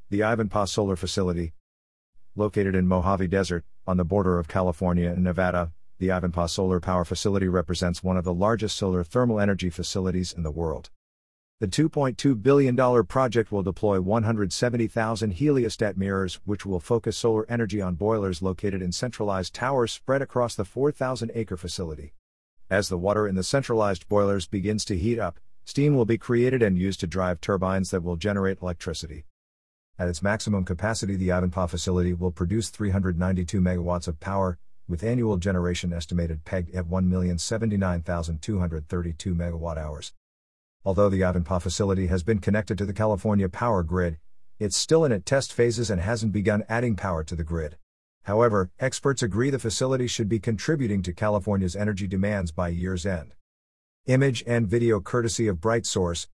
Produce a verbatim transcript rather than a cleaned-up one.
The Ivanpah Solar Facility. Located in Mojave Desert, on the border of California and Nevada, the Ivanpah Solar Power Facility represents one of the largest solar thermal energy facilities in the world. The two point two billion dollars project will deploy one hundred seventy thousand heliostat mirrors, which will focus solar energy on boilers located in centralized towers spread across the four thousand acre facility. As the water in the centralized boilers begins to heat up, steam will be created and used to drive turbines that will generate electricity. At its maximum capacity, the Ivanpah facility will produce three hundred ninety-two megawatts of power, with annual generation estimated pegged at one million seventy-nine thousand two hundred thirty-two megawatt hours. Although the Ivanpah facility has been connected to the California power grid, it's still in its test phases and hasn't begun adding power to the grid. However, experts agree the facility should be contributing to California's energy demands by year's end. Image and video courtesy of BrightSource.